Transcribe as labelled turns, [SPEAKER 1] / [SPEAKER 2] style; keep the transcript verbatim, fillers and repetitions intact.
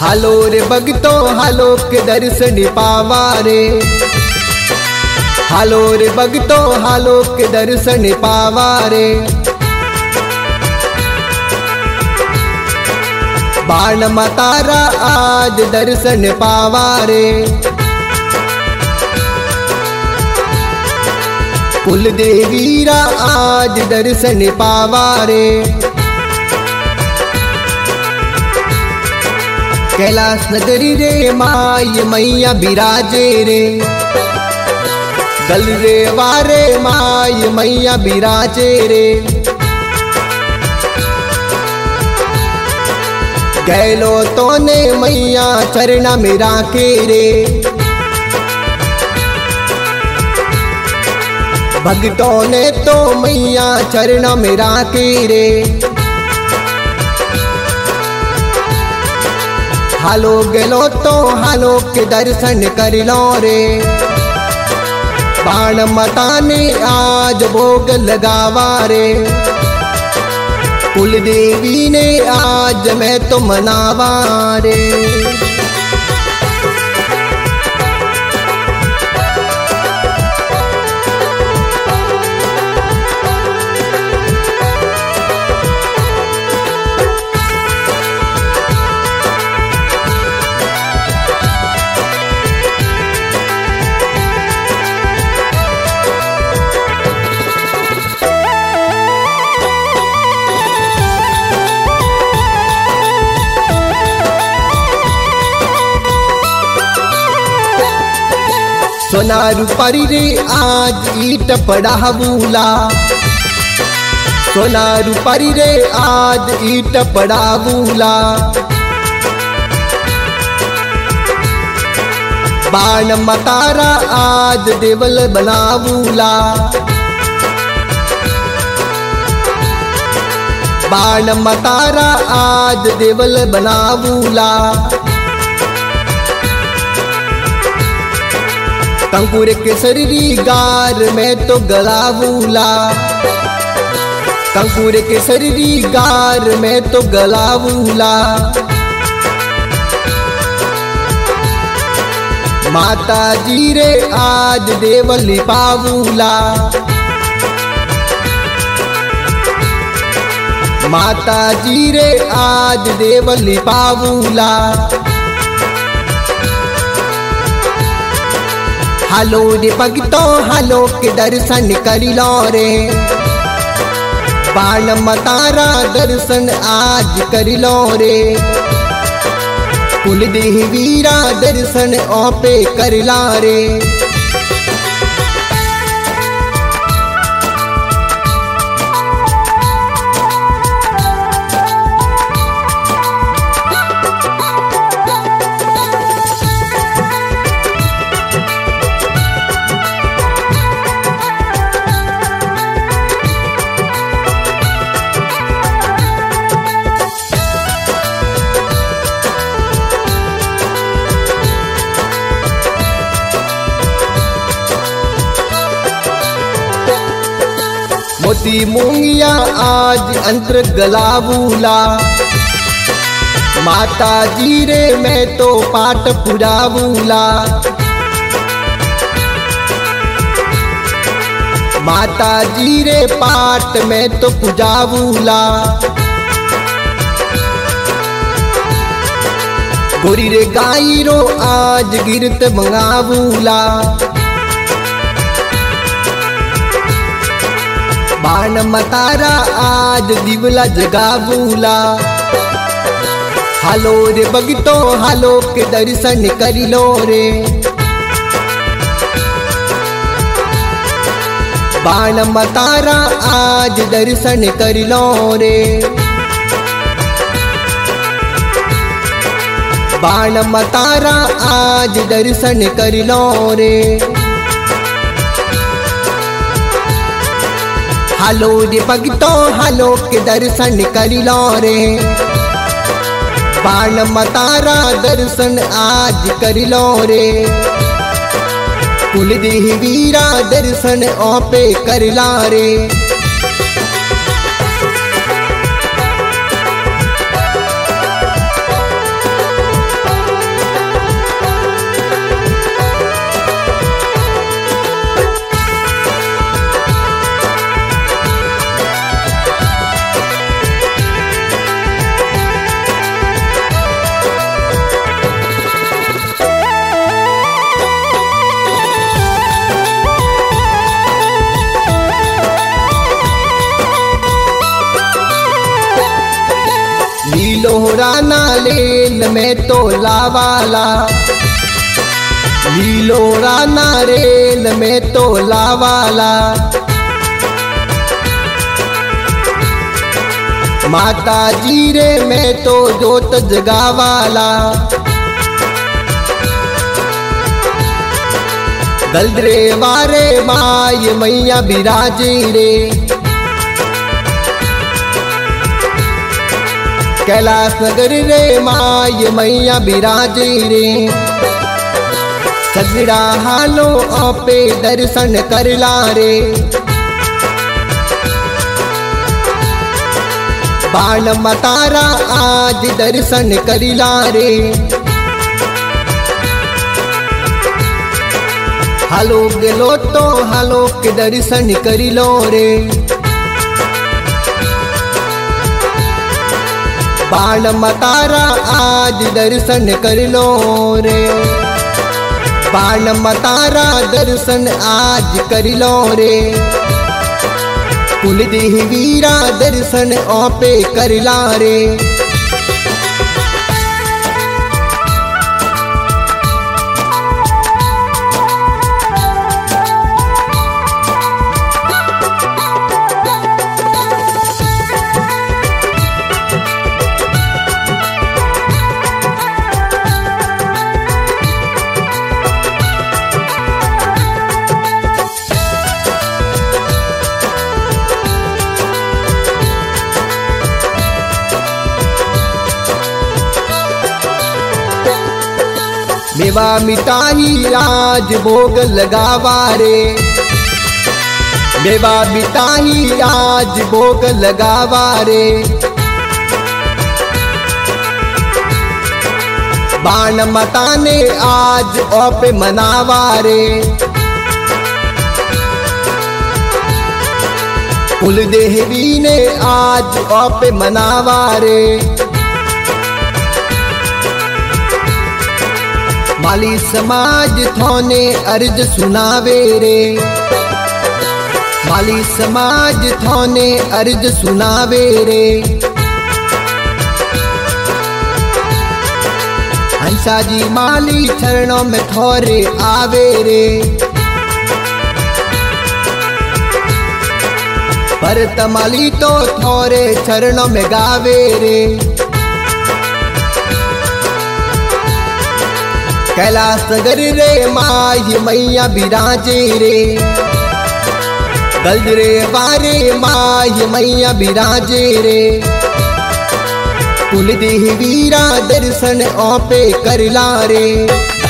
[SPEAKER 1] हालो रे भगतो हालो के दर्शन पावा रे। हालो रे भगतो हालो के दर्शन पावा रे। बाण मतारा आज दर्शन पावा रे। कुल देवीरा आज दर्शन पावा रे। कैलाश नगरी रे माय मैया बिराजे रे। गल रे वारे माय मैया बिराजे रे। गैलो तो ने मैया चरणा में राखे रे। भगतों ने तो मैया चरणा में राखे रे। हालो गेलो तो हालो के दर्शन कर लो रे। बाण मताने आज भोग लगावा रे। कुल देवी ने आज मैं तो मनावा रे। सोनारू परी रे आज ईट पड़ावूला। सोनारू परी रे आज ईट पड़ावूला। बाण मतारा आज देवल बनावूला। बाण मतारा आज देवल बनावूला। कंकुर के शरीरी गार में तो गलावूला। कंकुर के शरीरी गार में तो गलावूला। माता जी रे आज देवली पावूला। माता जी रे आज देवली पावूला। हालो रे भगतो हालो के दर्शन कर लो रे। बाण मतारा दर्शन आज कर लो रे। कुल देवीरा दर्शन ओपे कर ला रे। मोती मूंगिया आज अंतर गलावूला। माता जी रे मैं तो पाठ पुरावूला। माता जी रे पाठ में तो पुजावूला। गोरी रे गाई रो आज गिरत मंगावूला। बाण मतारा आज दिवला जगावूला। हालो रे भगतो हालो के दर्शन कर लो रे। बाण मतारा आज दर्शन कर लो रे। बाण मतारा आज दर्शन कर लो रे। हालो रे भगतो हालो के दर्शन कर लो रे। बाण मतारा दर्शन आज कर लो रे। कुल देवीरा दर्शन ओपे कर ला रे। लीलोरा नालेल में तो लावाला, लीलोरा नारेल में तो लावाला। माता जीरे में तो जोत जगावाला, गलदरे वारे माय मैया बिराजी रे। कैलाश नगर रे माय मैया बिराजी रे। सगड़ा हालो आपे दर्शन करला रे। बाण मतारा आज दर्शन करिला रे। हालो गेलो तो हालो के दर्शन करिलो रे। बाण मतारा आज दर्शन करिलो रे। बाण मतारा दर्शन आज करिलो रे। कुलदेवीरा दर्शन आपे करला रे। मेवा मिठाई आज भोग लगावा रे। मेवा मिठाई आज भोग लगावा रे। बाण मताने आज ओपे मनावा रे। कुलदेवी ने आज ओपे मनावा रे। माली समाज थोने अर्ज सुनावे रे। माली समाज थोने अर्ज सुनावे रे। हंसा जी माली चरणों में थोरे आवे रे। भरत माली तो थोरे चरणों में गावे रे। कैलाश नगर रे माय मैया बिराजे रे। गलदरे वारे माय मैया बिराजे रे। कुलदेवीरा दर्शन आपे करला रे।